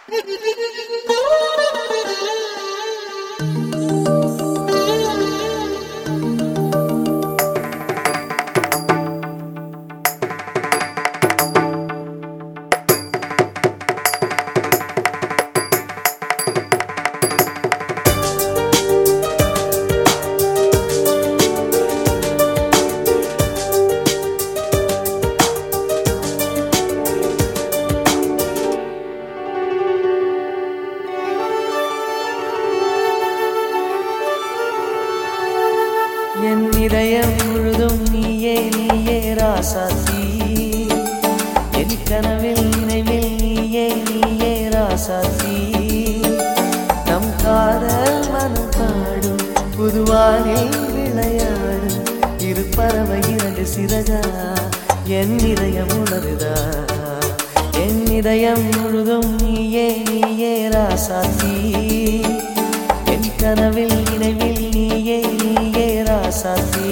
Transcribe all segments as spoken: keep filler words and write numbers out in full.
என் இதயம் முழுதும் நீயே நீயே ராசாத்தி, என் கனவில் நினைவில் நீயே நீயே ராசாத்தி. நம் காதல் மனம் பாடும் புதுவானில் விளையாடும் இரு பறவை இரண்டு சிறகா, என் இதயம் உணருதா. என் இதயம் முழுதும் நீயே நீயே ராசாத்தி, என் கனவில் நினைவில் நீயே நீயே ராசாத்தி.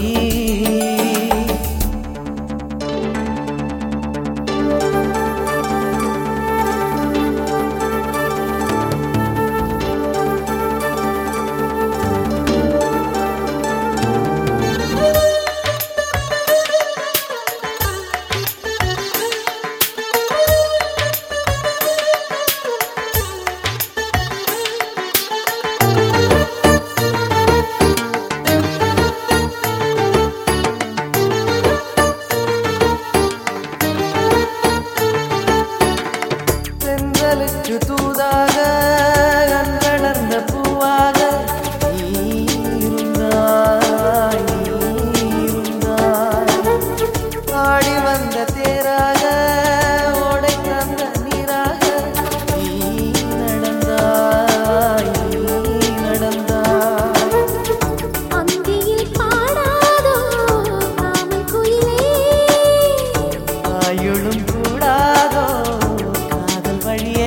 தூதாக கண்களர்ந்த பூவாக நீ இருந்தாய், நீ இருந்தாய். ஆடி வந்த தேராக ஓடை தந்த நீராக நீ நடந்தாய், நீ நடந்தாய். அந்தியில் பாடாதோ காமன் குயிலே, ஆயுளும் கூடாதோ காதல் வழியே.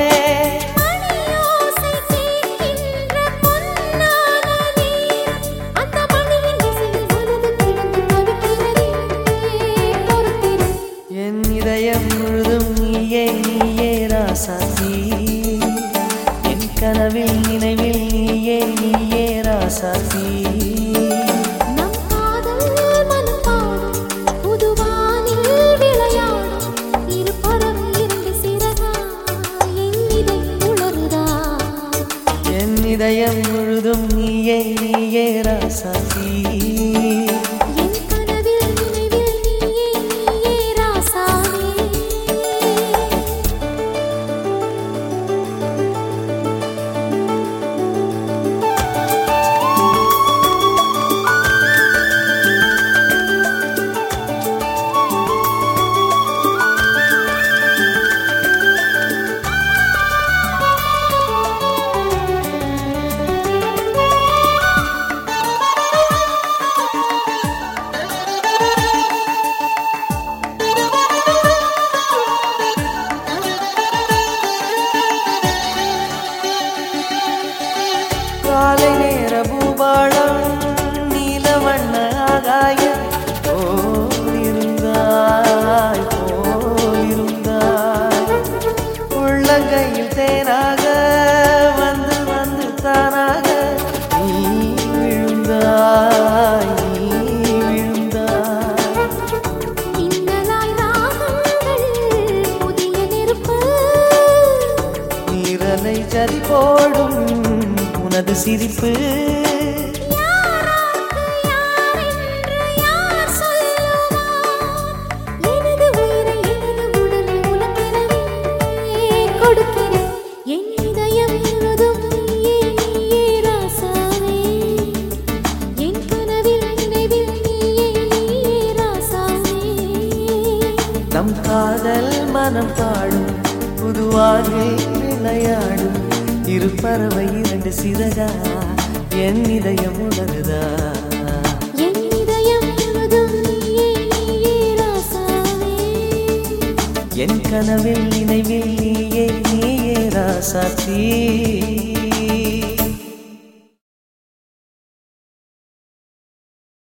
என் இதயம் முழுதும் நீயே நீயே ராசாத்தி, என் கனவில் நினைவில் நீயே நீயே ராசாத்தி. நம் காதல் மனம் பாடும் புதுவானில் விளையாடும் இரு பறவை இரண்டு சிறகா, என் இதயம் உணருதா. என் இதயம் முழுதும் நீயே நீயே ராசாத்தி. என் கனவில் நினைவில் நீயே நீயே ராசாவே. காலை நேர பூபாளம் நீலவண்ண ஆகாயம் போலிருந்தாய், போலிருந்தாய். உள்ளங்கையில் தேனாக வந்து வந்து தானாக நீ விழுந்தாய், நீ விழுந்தாய். மின்னலாய் ராகங்கள் புதிய நெருப்பு, நீரலை ஜதி போடும் உனது சிரிப்பு. யாராக்கு யார் என்று யார் சொல்லுவார்? எனது உயிரை எனது உடலை உனக்கெனவே கொடுக்கிறேன். என் இதயம் முழுதும் நீயே நீயே ராசாவே, என் கனவில் நினைவில் நீயே நீயே ராசாவே. நம் காதல் மனம் பாடும் புதுவானில் விளையாடும் இரு பறவை இரண்டு சிறகா, என் இதயம் உணருதா. என் இதயம் முழுதும் நீயே நீயே ராசாவே, என் கனவில் நினைவில் நீயே நீயே ராசாத்தி.